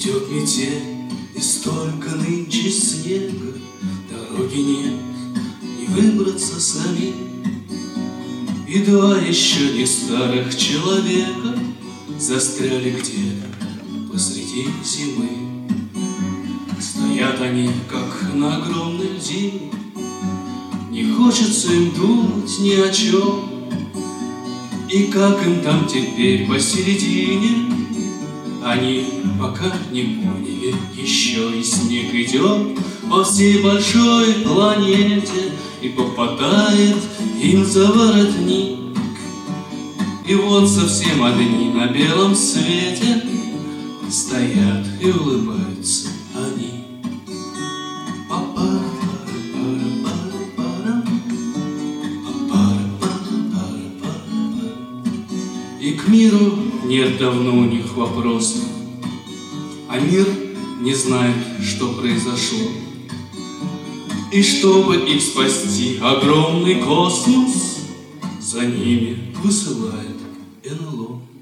Идет метель, и столько нынче снега, дороги нет, не выбраться самим. И два еще не старых человека застряли где-то посреди зимы. Стоят они, как на огромной льдине, не хочется им думать ни о чем. И как им там теперь посередине, они пока не поняли еще. И снег идет по всей большой планете и попадает им за воротник. И вот совсем одни на белом свете стоят и улыбаются они. И к миру нет давно у них вопросов, а мир не знает, что произошло. И чтобы их спасти, огромный космос за ними высылает НЛО.